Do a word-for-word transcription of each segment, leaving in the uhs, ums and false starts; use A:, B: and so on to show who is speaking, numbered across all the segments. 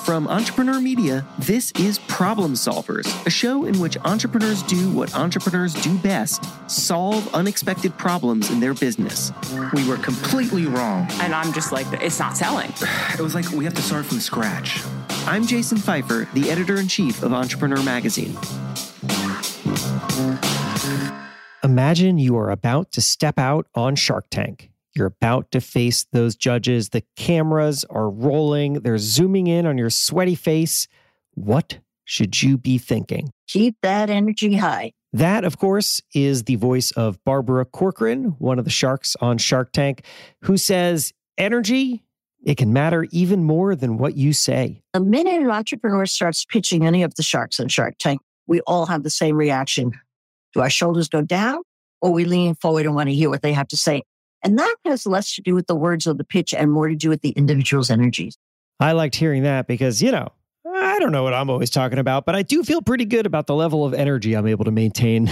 A: From Entrepreneur Media, this is Problem Solvers, a show in which entrepreneurs do what entrepreneurs do best: solve unexpected problems in their business.
B: We were completely wrong.
C: And I'm just like, it's not selling.
B: It was like we have to start from scratch.
A: I'm Jason Pfeiffer, the editor-in-chief of Entrepreneur Magazine. Imagine you are about to step out on Shark Tank. You're about to face those judges. The cameras are rolling. They're zooming in on your sweaty face. What should you be thinking?
D: Keep that energy high.
A: That, of course, is the voice of Barbara Corcoran, one of the sharks on Shark Tank, who says, energy, it can matter even more than what you say.
D: The minute an entrepreneur starts pitching any of the sharks on Shark Tank, we all have the same reaction. Do our shoulders go down, or we lean forward and want to hear what they have to say? And that has less to do with the words of the pitch and more to do with the individual's energies.
A: I liked hearing that because, you know, I don't know what I'm always talking about, but I do feel pretty good about the level of energy I'm able to maintain.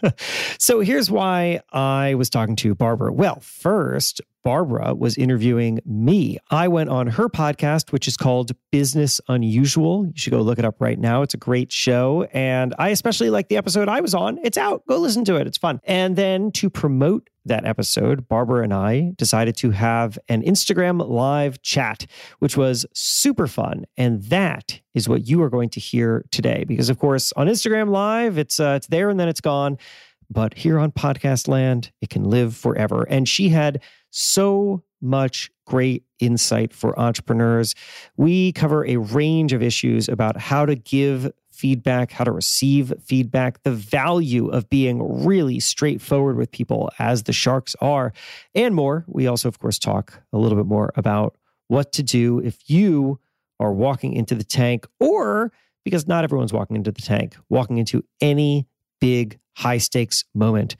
A: So here's why I was talking to Barbara. Well, first, Barbara was interviewing me. I went on her podcast, which is called Business Unusual. You should go look it up right now. It's a great show. And I especially like the episode I was on. It's out. Go listen to it. It's fun. And then to promote that episode, Barbara and I decided to have an Instagram live chat, which was super fun. And that is what you are going to hear today. Because, of course, on Instagram Live, it's uh, it's there and then it's gone. But here on Podcast Land, it can live forever. And she had so much great insight for entrepreneurs. We cover a range of issues about how to give feedback, how to receive feedback, the value of being really straightforward with people as the sharks are, and more. We also, of course, talk a little bit more about what to do if you are walking into the tank, or, because not everyone's walking into the tank, walking into any big high stakes moment.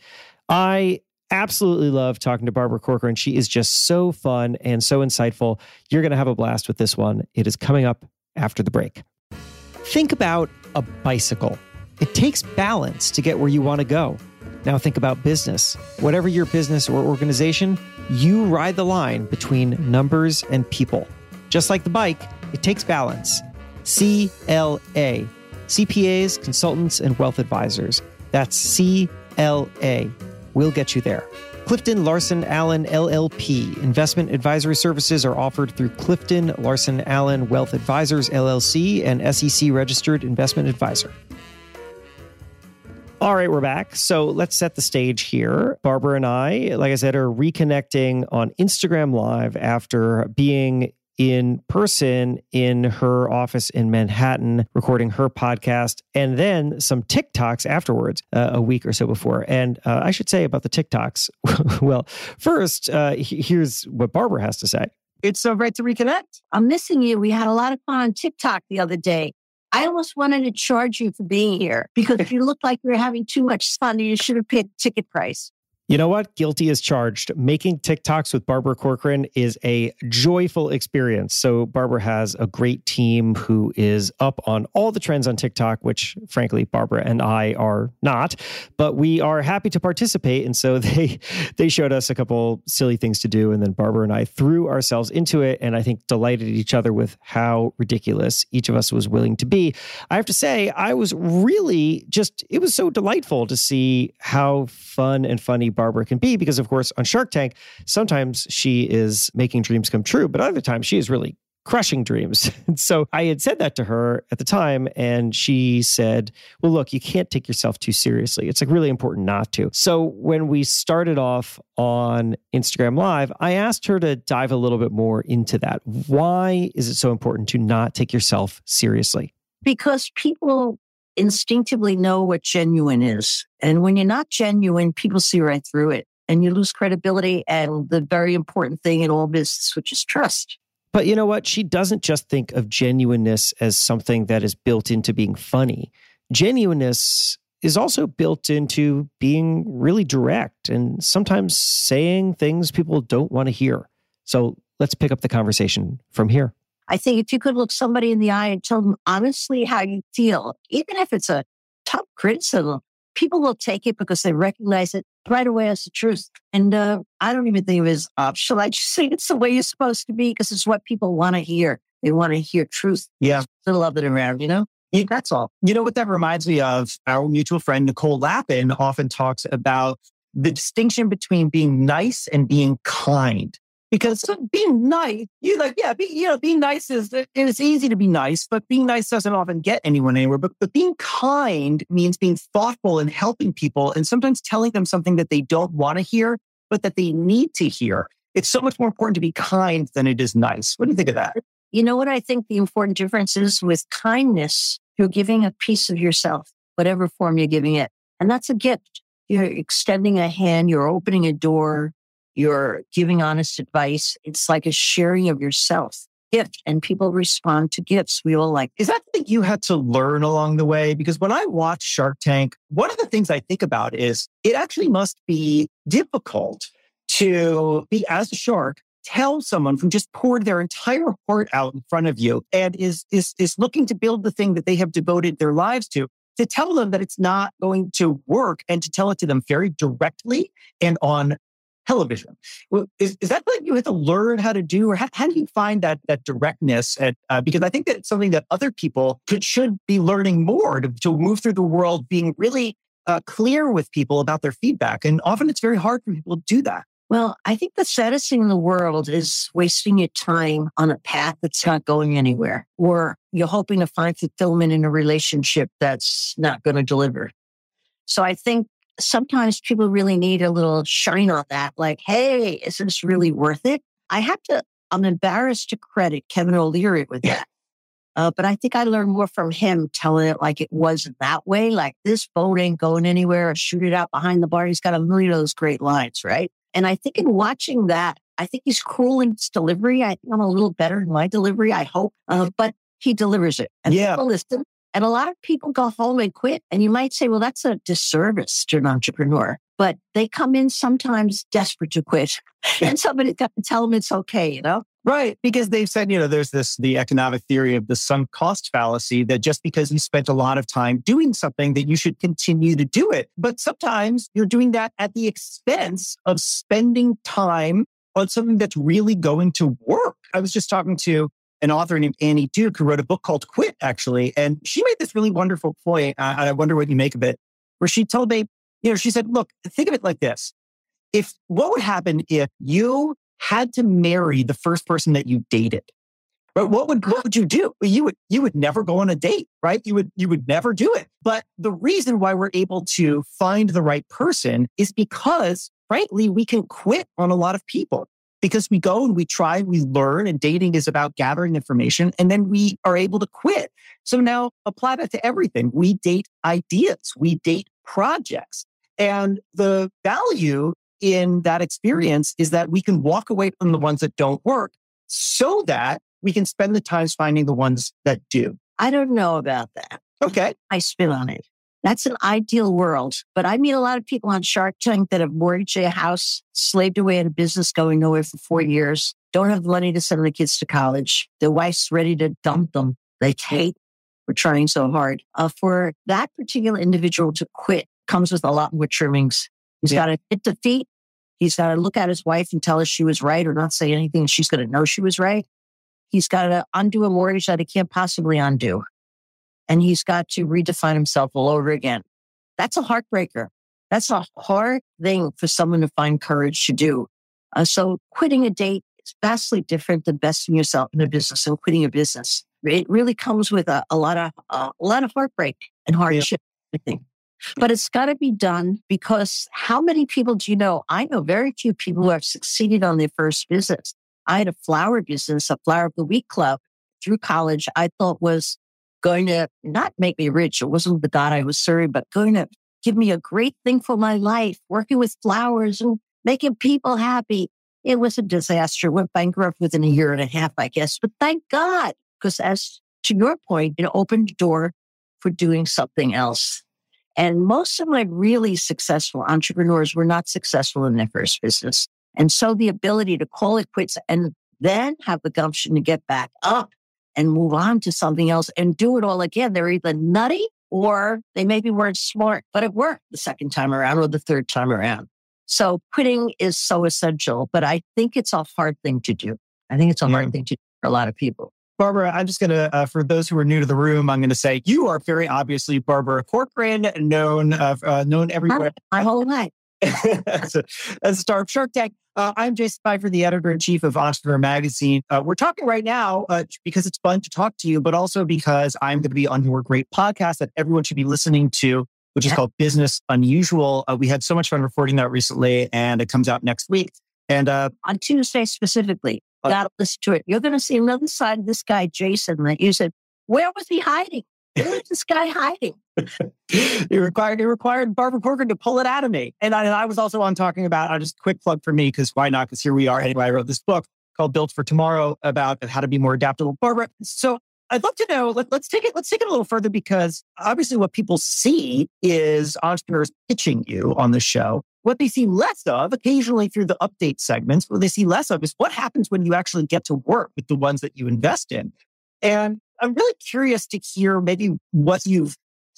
A: I absolutely love talking to Barbara Corcoran. She is just so fun and so insightful. You're going to have a blast with this one. It is coming up after the break. Think about a bicycle. It takes balance to get where you want to go. Now think about business. Whatever your business or organization, you ride the line between numbers and people. Just like the bike, it takes balance. C L A. C P As, consultants, and wealth advisors. That's C L A. We'll get you there. Clifton Larson Allen L L P. Investment advisory services are offered through Clifton Larson Allen Wealth Advisors L L C, an S E C registered investment advisor. All right, we're back. So let's set the stage here. Barbara and I, like I said, are reconnecting on Instagram Live after being in person in her office in Manhattan, recording her podcast, and then some TikToks afterwards, uh, a week or so before. And uh, I should say about the TikToks, well, first, uh, here's what Barbara has to say.
D: It's so great to reconnect. I'm missing you. We had a lot of fun on TikTok the other day. I almost wanted to charge you for being here because you looked like you were having too much fun and you should have paid the ticket price.
A: You know what? Guilty as charged. Making TikToks with Barbara Corcoran is a joyful experience. So Barbara has a great team who is up on all the trends on TikTok, which frankly, Barbara and I are not, but we are happy to participate. And so they they showed us a couple silly things to do. And then Barbara and I threw ourselves into it, and I think delighted each other with how ridiculous each of us was willing to be. I have to say, I was really just, it was so delightful to see how fun and funny Barbara can be, because of course on Shark Tank, sometimes she is making dreams come true, but other times she is really crushing dreams. And so I had said that to her at the time, and she said, well, look, you can't take yourself too seriously. It's like really important not to. So when we started off on Instagram Live, I asked her to dive a little bit more into that. Why is it so important to not take yourself seriously?
D: Because people instinctively know what genuine is. And when you're not genuine, people see right through it and you lose credibility and the very important thing in all business, which is trust.
A: But you know what? She doesn't just think of genuineness as something that is built into being funny. Genuineness is also built into being really direct and sometimes saying things people don't want to hear. So let's pick up the conversation from here.
D: I think if you could look somebody in the eye and tell them honestly how you feel, even if it's a tough criticism, people will take it because they recognize it right away as the truth. And uh, I don't even think it was optional. I just think it's the way you're supposed to be because it's what people want to hear. They want to hear truth.
E: Yeah.
D: To love it around, you know?
E: You,
D: That's all.
E: you know what that reminds me of? Our mutual friend, Nicole Lappin, often talks about the distinction between being nice and being kind. Because being nice, you like, yeah, be, you know, being nice is, it's easy to be nice, but being nice doesn't often get anyone anywhere. But, but being kind means being thoughtful and helping people and sometimes telling them something that they don't want to hear, but that they need to hear. It's so much more important to be kind than it is nice. What do you think of that?
D: You know what I think the important difference is with kindness? You're giving a piece of yourself, whatever form you're giving it. And that's a gift. You're extending a hand, you're opening a door, you're giving honest advice. It's like a sharing of yourself. Gift. And people respond to gifts. We all like.
E: Is that something you had to learn along the way? Because when I watch Shark Tank, one of the things I think about is it actually must be difficult to be, as a shark, tell someone who just poured their entire heart out in front of you and is, is, is looking to build the thing that they have devoted their lives to, to tell them that it's not going to work and to tell it to them very directly and on television. Is, is that something you have to learn how to do? Or how, how do you find that, that directness? At, uh, because I think that it's something that other people could, should be learning more to, to move through the world, being really uh, clear with people about their feedback. And often it's very hard for people to do that.
D: Well, I think the saddest thing in the world is wasting your time on a path that's not going anywhere, or you're hoping to find fulfillment in a relationship that's not going to deliver. So I think sometimes people really need a little shine on that. Like, hey, is this really worth it? I have to, I'm embarrassed to credit Kevin O'Leary with that. Uh, but I think I learned more from him telling it like it wasn't that way. Like, this boat ain't going anywhere. Shoot it out behind the bar. He's got a million of those great lines, right? And I think in watching that, I think he's cruel in his delivery. I think I'm a little better in my delivery, I hope. Uh, but he delivers it. And
E: yeah.
D: people listen. And a lot of people go home and quit. And you might say, well, that's a disservice to an entrepreneur. But they come in sometimes desperate to quit. And somebody's got to tell them it's okay, you know?
E: Right. Because they've said, you know, there's this, the economic theory of the sunk cost fallacy, that just because you spent a lot of time doing something that you should continue to do it. But sometimes you're doing that at the expense of spending time on something that's really going to work. I was just talking to an author named Annie Duke who wrote a book called Quit, actually. And she made this really wonderful point. Uh, I wonder what you make of it, where she told me, you know, she said, look, think of it like this. If what would happen if you had to marry the first person that you dated, right? What would, what would you do? You would, you would never go on a date, right? You would, you would never do it. But the reason why we're able to find the right person is because, frankly, we can quit on a lot of people because we go and we try, we learn, and dating is about gathering information, and then we are able to quit. So now apply that to everything. We date ideas, we date projects. And the value in that experience is that we can walk away from the ones that don't work so that we can spend the time finding the ones that do.
D: I don't know about that.
E: Okay.
D: I spin on it. That's an ideal world. But I meet a lot of people on Shark Tank that have mortgaged a house, slaved away at a business going nowhere for four years, don't have the money to send their kids to college. Their wife's ready to dump them. They hate for trying so hard. Uh, for that particular individual to quit comes with a lot more trimmings. He's yeah. got to hit defeat. He's got to look at his wife and tell her she was right, or not say anything. She's going to know she was right. He's got to undo a mortgage that he can't possibly undo. And he's got to redefine himself all over again. That's a heartbreaker. That's a hard thing for someone to find courage to do. Uh, so quitting a date is vastly different than besting yourself in a business and quitting a business. It really comes with a, a lot of uh, a lot of heartbreak and hardship, yeah. I think. But it's got to be done, because how many people do you know? I know very few people who have succeeded on their first business. I had a flower business, a Flower of the Week club through college. I thought was going to not make me rich. It wasn't the God I was serving, but going to give me a great thing for my life, working with flowers and making people happy. It was a disaster. Went bankrupt within a year and a half, I guess. But thank God, because as to your point, it opened the door for doing something else. And most of my really successful entrepreneurs were not successful in their first business. And so the ability to call it quits and then have the gumption to get back up and move on to something else and do it all again. They're either nutty or they maybe weren't smart, but it worked the second time around or the third time around. So quitting is so essential, but I think it's a hard thing to do. I think it's a hard
E: yeah.
D: thing to do for a lot of people.
E: Barbara, I'm just going to, uh, for those who are new to the room, I'm going to say you are very obviously Barbara Corcoran, known uh, uh, known everywhere.
D: My whole life.
E: as, a, as a star of Shark Tank. Uh, I'm Jason Pfeiffer, the editor-in-chief of Entrepreneur Magazine. Uh, we're talking right now uh, because it's fun to talk to you, but also because I'm going to be on your great podcast that everyone should be listening to, which is called Business Unusual. Uh, we had so much fun recording that recently, and it comes out next week. And uh,
D: on Tuesday specifically, uh, gotta listen to it. You're going to see another side of this guy, Jason, that you said, where was he hiding? Where was this guy hiding?
E: it required it required Barbara Corcoran to pull it out of me. And I, and I was also on talking about, uh, just a quick plug for me, because why not? Because here we are. Anyway, I wrote this book called Built for Tomorrow about how to be more adaptable. Barbara, so I'd love to know, let, let's take it, let's take it a little further, because obviously what people see is entrepreneurs pitching you on the show. What they see less of, occasionally through the update segments, what they see less of is what happens when you actually get to work with the ones that you invest in. And I'm really curious to hear maybe what you've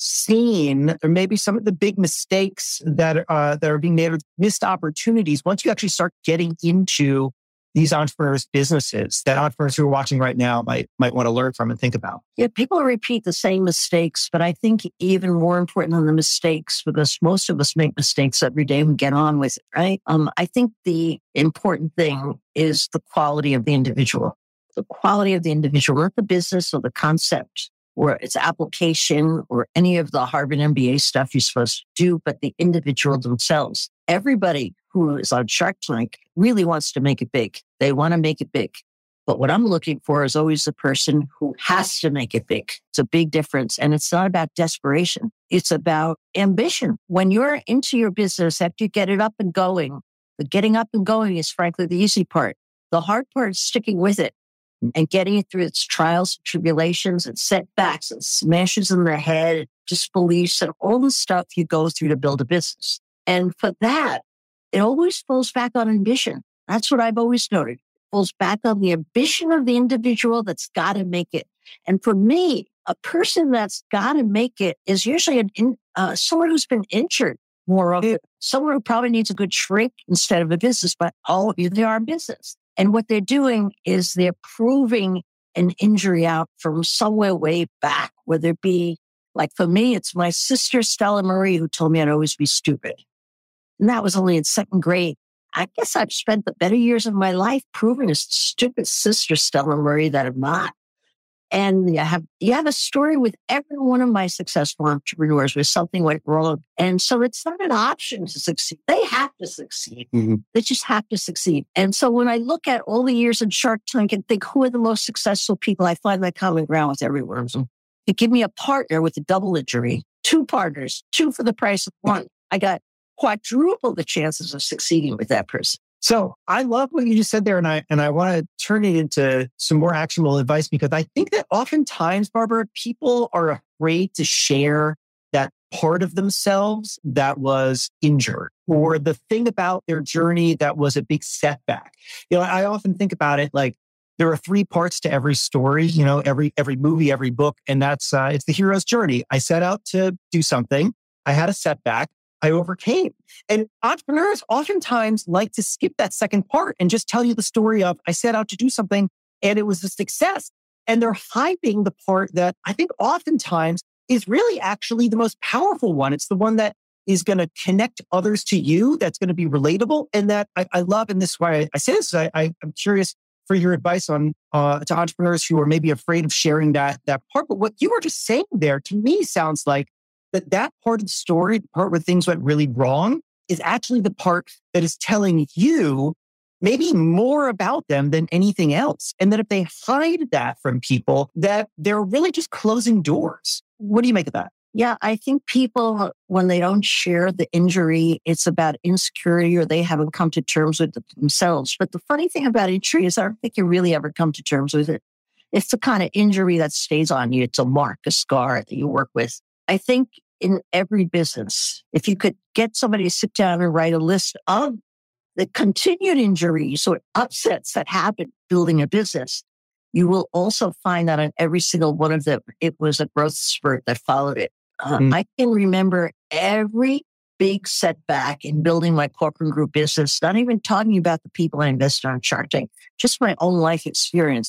E: seen, or maybe some of the big mistakes that uh, that are being made, or missed opportunities once you actually start getting into these entrepreneurs' businesses that entrepreneurs who are watching right now might might want to learn from and think about.
D: Yeah, people repeat the same mistakes, but I think even more important than the mistakes, because most of us make mistakes every day, we get on with it, right? Um, I think the important thing is the quality of the individual. The quality of the individual, not the business or the concept or its application or any of the Harvard M B A stuff you're supposed to do, but the individual themselves. Everybody who is on Shark Tank really wants to make it big. They want to make it big. But what I'm looking for is always the person who has to make it big. It's a big difference. And it's not about desperation. It's about ambition. When you're into your business, after you get it up and going, the getting up and going is frankly the easy part. The hard part is sticking with it and getting it through its trials and tribulations and setbacks and smashes in the head, disbeliefs and all the stuff you go through to build a business. And for that, it always falls back on ambition. That's what I've always noted. It falls back on the ambition of the individual that's got to make it. And for me, a person that's got to make it is usually an in, uh, someone who's been injured more often, someone who probably needs a good shrink instead of a business, but all they are a business. And what they're doing is they're proving an injury out from somewhere way back, whether it be, like for me, it's my sister, Stella Marie, who told me I'd always be stupid. And that was only in second grade. I guess I've spent the better years of my life proving a stupid sister, Stella Marie, that I'm not. And you have, you have a story with every one of my successful entrepreneurs where something went wrong. And so it's not an option to succeed. They have to succeed. Mm-hmm. They just have to succeed. And so when I look at all the years in Shark Tank and think who are the most successful people, I find my common ground with every one of them. You give me a partner with a double injury, two partners, two for the price of one. I got quadruple the chances of succeeding with that person.
E: So I love what you just said there, and I and I want to turn it into some more actionable advice, because I think that oftentimes, Barbara, people are afraid to share that part of themselves that was injured, or the thing about their journey that was a big setback. You know, I often think about it like there are three parts to every story, you know, every every movie, every book, and that's uh, it's the hero's journey. I set out to do something. I had a setback. I overcame. And entrepreneurs oftentimes like to skip that second part and just tell you the story of, I set out to do something and it was a success. And they're hyping the part that I think oftentimes is really actually the most powerful one. It's the one that is going to connect others to you, that's going to be relatable. And that I, I love, and this is why I say this, I, I, I'm curious for your advice on uh, to entrepreneurs who are maybe afraid of sharing that, that part. But what you were just saying there, to me, sounds like that that part of the story, the part where things went really wrong, is actually the part that is telling you maybe more about them than anything else. And that if they hide that from people, that they're really just closing doors. What do you make of that?
D: Yeah, I think people, when they don't share the injury, it's about insecurity or they haven't come to terms with it themselves. But the funny thing about injury is I don't think you really ever come to terms with it. It's the kind of injury that stays on you. It's a mark, a scar that you work with. I think in every business, if you could get somebody to sit down and write a list of the continued injuries or upsets that happen building a business, you will also find that on every single one of them, it was a growth spurt that followed it. Uh, mm. I can remember every big setback in building my Corcoran Group business, not even talking about the people I invested on Shark Tank, just my own life experience.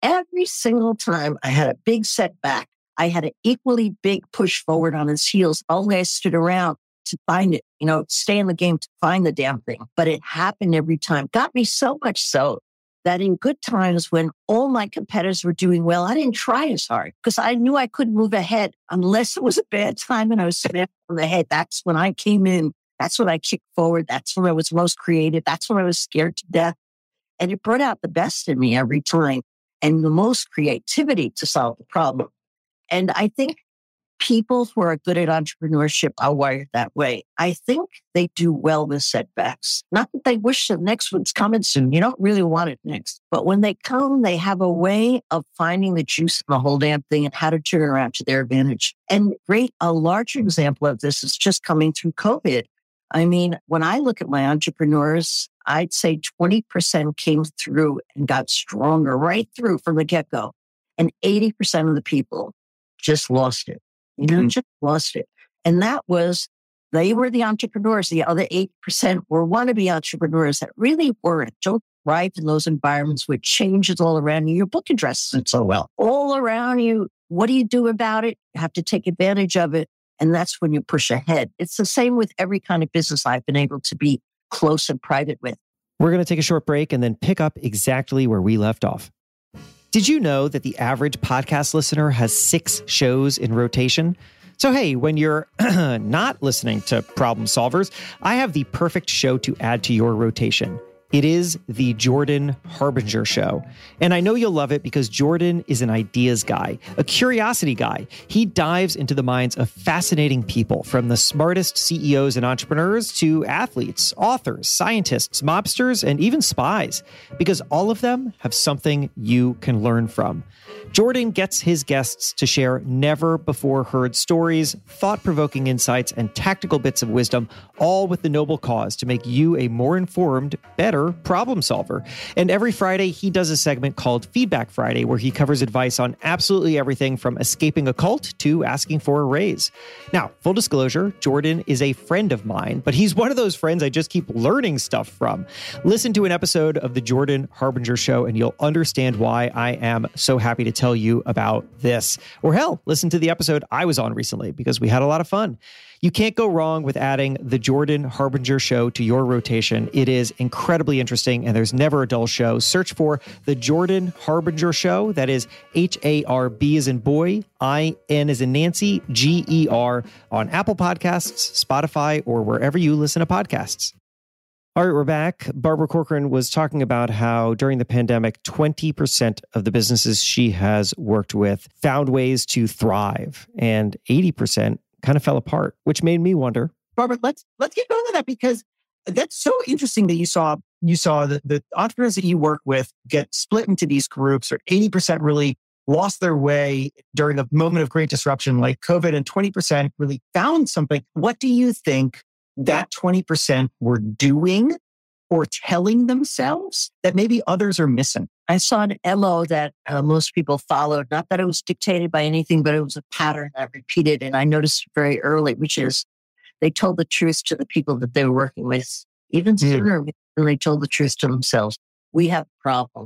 D: every single time I had a big setback, I had an equally big push forward on its heels. Only I stood around to find it, you know, stay in the game to find the damn thing. But it happened every time. Got me so much so that in good times when all my competitors were doing well, I didn't try as hard because I knew I couldn't move ahead unless it was a bad time and I was smacked on the head. That's when I came in. That's when I kicked forward. That's when I was most creative. That's when I was scared to death. And it brought out the best in me every time and the most creativity to solve the problem. And I think people who are good at entrepreneurship are wired that way. I think they do well with setbacks. Not that they wish the next one's coming soon. You don't really want it next. But when they come, they have a way of finding the juice in the whole damn thing and how to turn it around to their advantage. And great, a larger example of this is just coming through COVID. I mean, when I look at my entrepreneurs, I'd say twenty percent came through and got stronger right through from the get-go. And eighty percent of the people just lost it. You know, mm-hmm. just lost it. And that was, they were the entrepreneurs. The other eight percent were wannabe entrepreneurs that really weren't. Don't thrive in those environments where change is all around you. Your book addresses it so well. All around you. What do you do about it? You have to take advantage of it. And that's when you push ahead. It's the same with every kind of business I've been able to be close and private with.
A: We're going to take a short break and then pick up exactly where we left off. Did you know that the average podcast listener has six shows in rotation? So, hey, when you're not listening to Problem Solvers, I have the perfect show to add to your rotation. It is the Jordan Harbinger Show. And I know you'll love it because Jordan is an ideas guy, a curiosity guy. He dives into the minds of fascinating people, from the smartest C E Os and entrepreneurs to athletes, authors, scientists, mobsters, and even spies, because all of them have something you can learn from. Jordan gets his guests to share never-before-heard stories, thought-provoking insights, and tactical bits of wisdom, all with the noble cause to make you a more informed, better problem solver. And every Friday, he does a segment called Feedback Friday, where he covers advice on absolutely everything from escaping a cult to asking for a raise. Now, full disclosure, Jordan is a friend of mine, but he's one of those friends I just keep learning stuff from. Listen to an episode of the Jordan Harbinger Show, and you'll understand why I am so happy to tell you about this. Or hell, listen to the episode I was on recently because we had a lot of fun. You can't go wrong with adding the Jordan Harbinger Show to your rotation. It is incredibly interesting and there's never a dull show. Search for the Jordan Harbinger Show. That is H A R B as in boy, I N as in Nancy, G E R on Apple Podcasts, Spotify, or wherever you listen to podcasts. All right, we're back. Barbara Corcoran was talking about how during the pandemic, twenty percent of the businesses she has worked with found ways to thrive, and eighty percent kind of fell apart, which made me wonder.
E: Barbara, let's let's get going to that, because that's so interesting that you saw you saw that the entrepreneurs that you work with get split into these groups, or eighty percent really lost their way during a moment of great disruption like COVID, and twenty percent really found something. What do you think that twenty percent were doing or telling themselves that maybe others are missing?
D: I saw an M O that uh, most people followed. Not that it was dictated by anything, but it was a pattern that repeated. And I noticed it very early, which is they told the truth to the people that they were working with, even sooner mm. than they told the truth to themselves. We have a problem.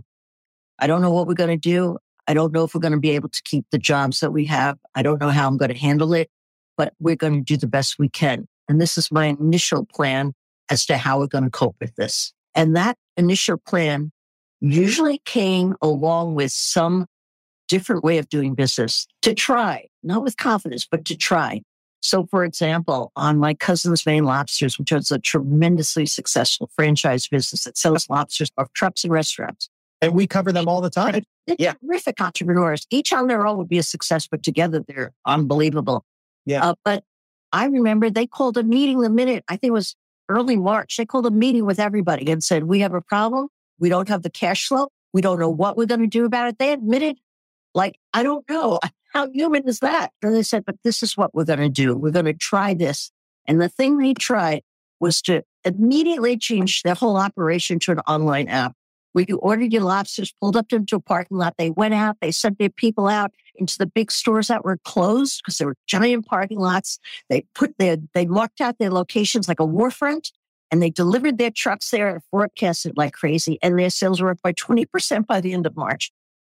D: I don't know what we're going to do. I don't know if we're going to be able to keep the jobs that we have. I don't know how I'm going to handle it, but we're going to do the best we can. And this is my initial plan as to how we're going to cope with this. And that initial plan usually came along with some different way of doing business to try, not with confidence, but to try. So, for example, on my Cousin's Maine Lobsters, which is a tremendously successful franchise business that sells lobsters off trucks and restaurants.
E: And we cover them all the time.
D: They're yeah. terrific entrepreneurs. Each on their own would be a success, but together they're unbelievable.
E: Yeah.
D: Uh, but I remember they called a meeting the minute, I think it was early March, they called a meeting with everybody and said, we have a problem. We don't have the cash flow. We don't know what we're going to do about it. They admitted, like, I don't know. How human is that? And they said, but this is what we're going to do. We're going to try this. And the thing they tried was to immediately change their whole operation to an online app where you ordered your lobsters, pulled up into a parking lot. They went out. They sent their people out into the big stores that were closed because there were giant parking lots. They put their, they marked out their locations like a war front, and they delivered their trucks there and forecasted like crazy. And their sales were up by twenty percent by the end of March.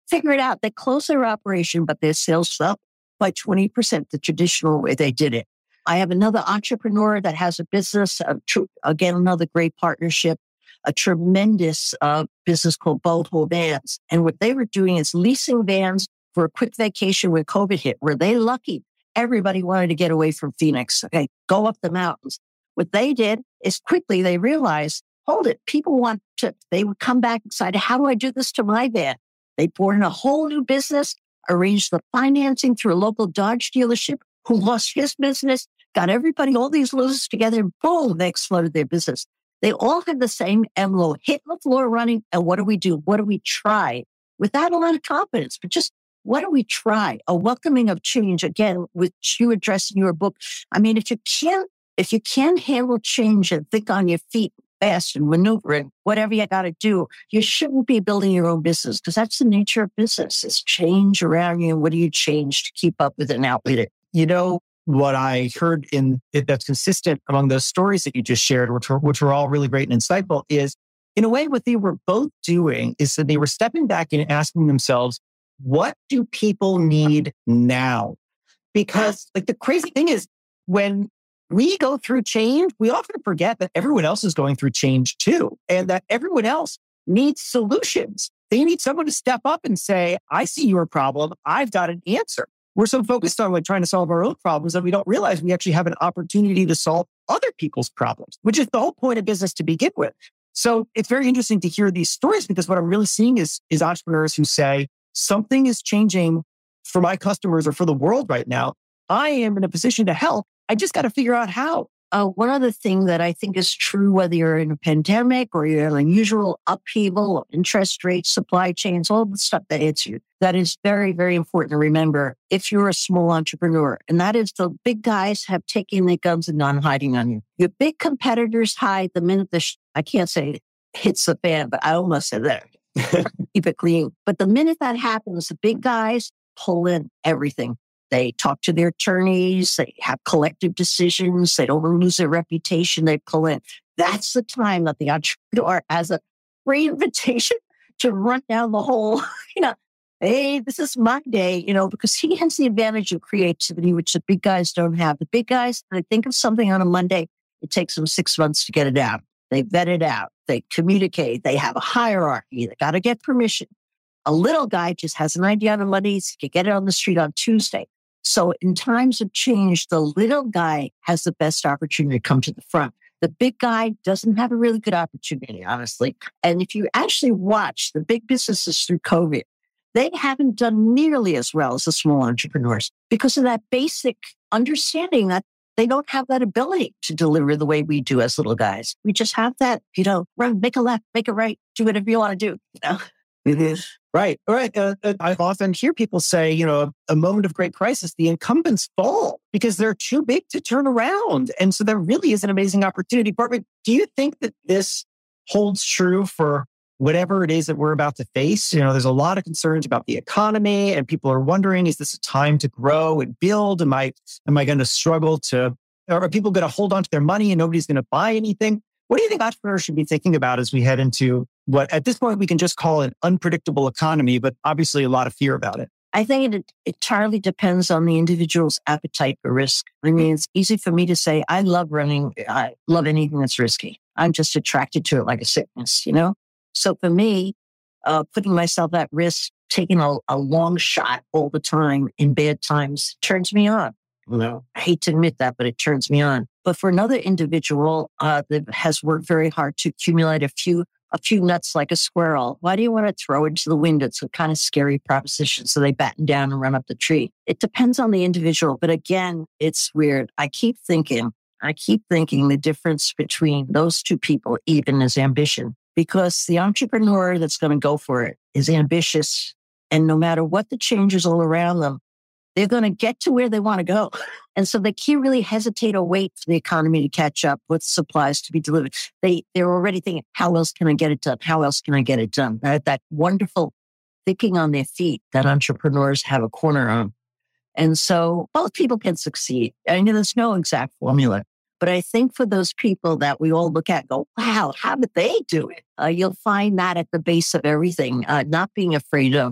D: figure it out. They closed their operation, but their sales fell by twenty percent the traditional way they did it. I have another entrepreneur that has a business, a tr- again, another great partnership, a tremendous uh, business called Boho Vans. And what they were doing is leasing vans for a quick vacation when COVID hit. Were they lucky? Everybody wanted to get away from Phoenix. Okay, go up the mountains. What they did is quickly they realized, hold it, people want to, they would come back excited. How do I do this to my van? They brought in a whole new business, arranged the financing through a local Dodge dealership who lost his business, got everybody, all these losers together, and boom, they exploded their business. They all had the same M L O, hit the floor running. And what do we do? What do we try? Without a lot of confidence, but just what do we try? A welcoming of change, again, which you address in your book. I mean, if you can't, if you can't handle change and think on your feet fast and maneuver and whatever you got to do, you shouldn't be building your own business because that's the nature of business. It's change around you. And what do you change to keep up with it and outwit it?
E: You know, what I heard in it that's consistent among those stories that you just shared, which were, which were all really great and insightful, is in a way, what they were both doing is that they were stepping back and asking themselves, what do people need now? Because like the crazy thing is when we go through change, we often forget that everyone else is going through change too, and that everyone else needs solutions. They need someone to step up and say, I see your problem. I've got an answer. We're so focused on like trying to solve our own problems that we don't realize we actually have an opportunity to solve other people's problems, which is the whole point of business to begin with. So it's very interesting to hear these stories because what I'm really seeing is, is entrepreneurs who say something is changing for my customers or for the world right now. I am in a position to help. I just got to figure out how.
D: Uh, one other thing that I think is true, whether you're in a pandemic or you're in an unusual upheaval of interest rates, supply chains, all the stuff that hits you, that is very, very important to remember if you're a small entrepreneur. And that is the big guys have taken their guns and not hiding on you. Your big competitors hide the minute the, sh- I can't say hits the fan, but I almost said that. Keep it clean. But the minute that happens, the big guys pull in everything. They talk to their attorneys. They have collective decisions. They don't lose their reputation. They pull in. That's the time that the entrepreneur has a free invitation to run down the whole, you know, hey, this is my day, you know, because he has the advantage of creativity, which the big guys don't have. The big guys, they think of something on a Monday. It takes them six months to get it out. They vet it out. They communicate. They have a hierarchy. They got to get permission. A little guy just has an idea on a Monday. He can get it on the street on Tuesday. So in times of change, the little guy has the best opportunity to come to the front. The big guy doesn't have a really good opportunity, honestly. And if you actually watch the big businesses through COVID, they haven't done nearly as well as the small entrepreneurs because of that basic understanding that they don't have that ability to deliver the way we do as little guys. We just have that, you know, run, make a left, make a right, do whatever you want to do, you know?
E: Mm-hmm. Right. All right. Uh, uh, I often hear people say, you know, a moment of great crisis, the incumbents fall because they're too big to turn around. And so there really is an amazing opportunity. Barbara, do you think that this holds true for whatever it is that we're about to face? You know, there's a lot of concerns about the economy and people are wondering, is this a time to grow and build? Am I, am I going to struggle to, or are people going to hold on to their money and nobody's going to buy anything? What do you think entrepreneurs should be thinking about as we head into what at this point we can just call an unpredictable economy, but obviously a lot of fear about it?
D: I think it entirely depends on the individual's appetite for risk. I mean, it's easy for me to say, I love running. I love anything that's risky. I'm just attracted to it like a sickness, you know? So for me, uh, putting myself at risk, taking a, a long shot all the time in bad times turns me on. You know, I hate to admit that, but it turns me on. But for another individual uh, that has worked very hard to accumulate a few a few nuts like a squirrel, why do you want to throw into the wind? It's a kind of scary proposition. So they batten down and run up the tree. It depends on the individual. But again, it's weird. I keep thinking, I keep thinking the difference between those two people even is ambition. Because the entrepreneur that's going to go for it is ambitious. And no matter what the changes all around them, they're going to get to where they want to go. And so they can't really hesitate or wait for the economy to catch up with supplies to be delivered. They, they're already thinking, how else can I get it done? How else can I get it done? That, that wonderful thinking on their feet that entrepreneurs have a corner on. And so both people can succeed. I mean, there's no exact formula. But I think for those people that we all look at and go, wow, how did they do it? Uh, you'll find that at the base of everything, uh, not being afraid of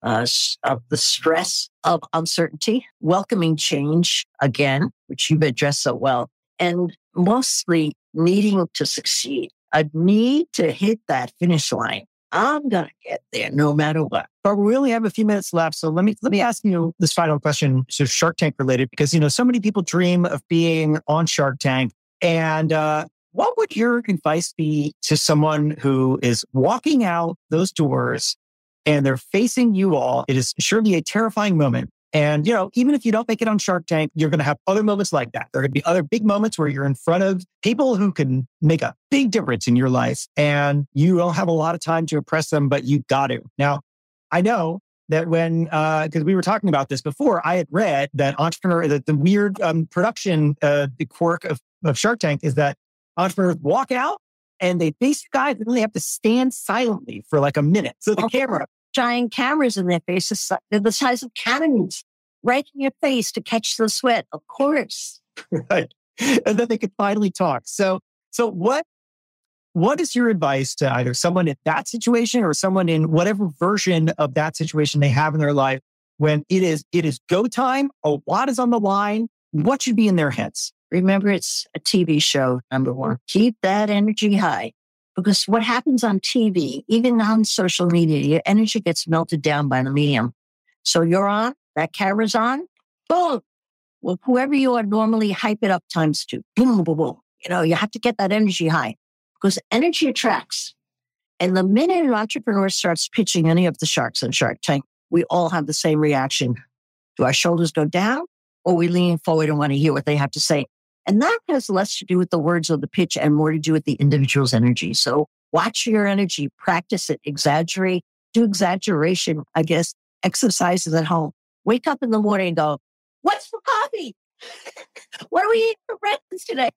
D: uh, of the stress of uncertainty, welcoming change again, which you've addressed so well, and mostly needing to succeed, a need to hit that finish line. I'm going to get there no matter what.
E: But we only have a few minutes left. So let me let me ask you this final question, so Shark Tank related, because, you know, so many people dream of being on Shark Tank. And uh, what would your advice be to someone who is walking out those doors and they're facing you all? It is surely a terrifying moment. And, you know, even if you don't make it on Shark Tank, you're going to have other moments like that. There are going to be other big moments where you're in front of people who can make a big difference in your life. And you don't have a lot of time to impress them, but you got to. Now, I know that when, because uh, we were talking about this before, I had read that entrepreneur, that the weird um, production, uh, the quirk of, of Shark Tank is that entrepreneurs walk out and they face you guys and then they have to stand silently for like a minute. So the camera...
D: Giant cameras in their faces, they're the size of cannons, right in your face to catch the sweat, of course.
E: Right. And then they could finally talk. So, so what, what is your advice to either someone in that situation or someone in whatever version of that situation they have in their life when it is, it is go time, a lot is on the line? What should be in their heads?
D: Remember, it's a T V show, number one. Keep that energy high. Because what happens on T V, even on social media, your energy gets melted down by the medium. So you're on, that camera's on, boom. Well, whoever you are, normally hype it up times two. Boom, boom, boom. You know, you have to get that energy high because energy attracts. And the minute an entrepreneur starts pitching any of the sharks on Shark Tank, we all have the same reaction. Do our shoulders go down or we lean forward and want to hear what they have to say? And that has less to do with the words of the pitch and more to do with the individual's energy. So watch your energy, practice it, exaggerate, do exaggeration, I guess, exercises at home. Wake up in the morning and go, what's for coffee? What are we eating for breakfast today?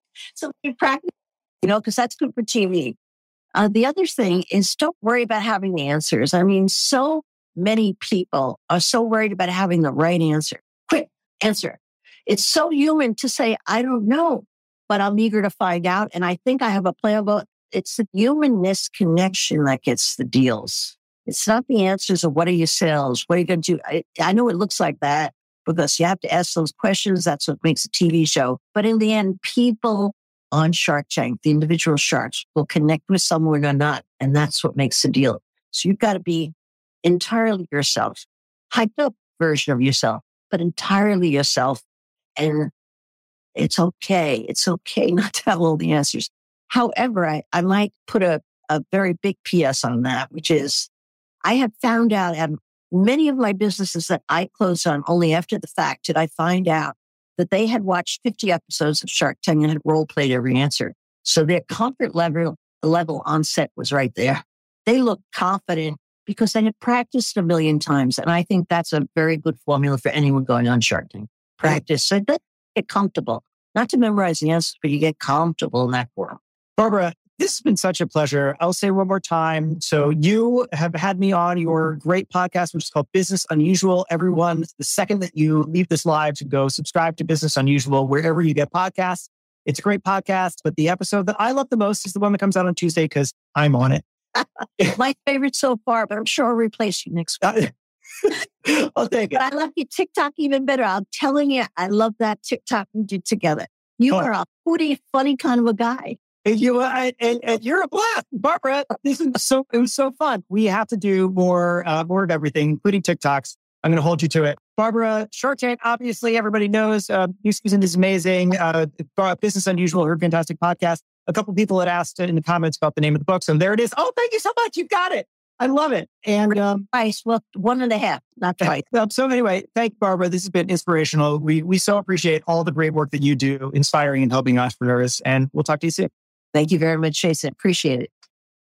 D: So you practice, you know, because that's good for T V. Uh, the other thing is don't worry about having the answers. I mean, so many people are so worried about having the right answer. Quick answer. It's so human to say, I don't know, but I'm eager to find out. And I think I have a plan about it's the humanness connection that gets the deals. It's not the answers of what are your sales? What are you going to do? I, I know it looks like that because you have to ask those questions. That's what makes a T V show. But in the end, people on Shark Tank, the individual sharks, will connect with someone or not. And that's what makes the deal. So you've got to be entirely yourself, hyped up version of yourself, but entirely yourself. And it's okay. It's okay not to have all the answers. However, I, I might put a, a very big P S on that, which is I have found out at many of my businesses that I closed on only after the fact did I find out that they had watched fifty episodes of Shark Tank and had role played every answer. So their comfort level, level on set was right there. They looked confident because they had practiced a million times. And I think that's a very good formula for anyone going on Shark Tank. Practice. So that get comfortable. Not to memorize the answers, but you get comfortable in that forum.
E: Barbara, this has been such a pleasure. I'll say one more time. So you have had me on your great podcast, which is called Business Unusual. Everyone, the second that you leave this live, to go subscribe to Business Unusual wherever you get podcasts. It's a great podcast, but the episode that I love the most is the one that comes out on Tuesday because I'm on it.
D: My favorite so far, but I'm sure I'll replace you next week.
E: I'll take it.
D: But I love your TikTok even better. I'm telling you, I love that TikTok we did together. You oh. are a foodie, funny kind of a guy.
E: And you and, and, and you're a blast, Barbara. This is so it was so fun. We have to do more uh, more of everything, including TikToks. I'm going to hold you to it, Barbara. Shark Tank, obviously, everybody knows. Uh, new season is amazing. Uh, Business Unusual, her fantastic podcast. A couple people had asked in the comments about the name of the book, so there it is. Oh, thank you so much. You got it. I love it. And um,
D: twice, well, one and a half, not twice.
E: Um, so anyway, thank you, Barbara. This has been inspirational. We we so appreciate all the great work that you do, inspiring and helping entrepreneurs. And we'll talk to you soon.
D: Thank you very much, Jason. Appreciate it.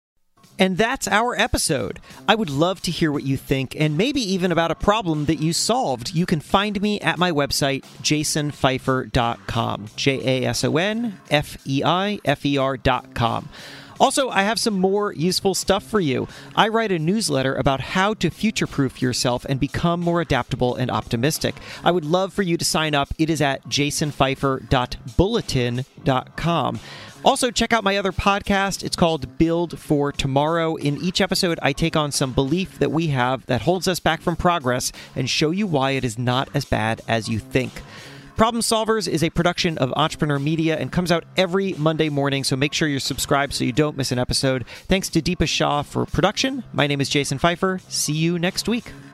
A: And that's our episode. I would love to hear what you think and maybe even about a problem that you solved. You can find me at my website, jason feifer dot com, J A S O N F E I F E R dot com. Also, I have some more useful stuff for you. I write a newsletter about how to future-proof yourself and become more adaptable and optimistic. I would love for you to sign up. It is at jason pfeiffer dot bulletin dot com. Also, check out my other podcast. It's called Build for Tomorrow. In each episode, I take on some belief that we have that holds us back from progress and show you why it is not as bad as you think. Problem Solvers is a production of Entrepreneur Media and comes out every Monday morning, so make sure you're subscribed so you don't miss an episode. Thanks to Deepa Shah for production. My name is Jason Pfeiffer. See you next week.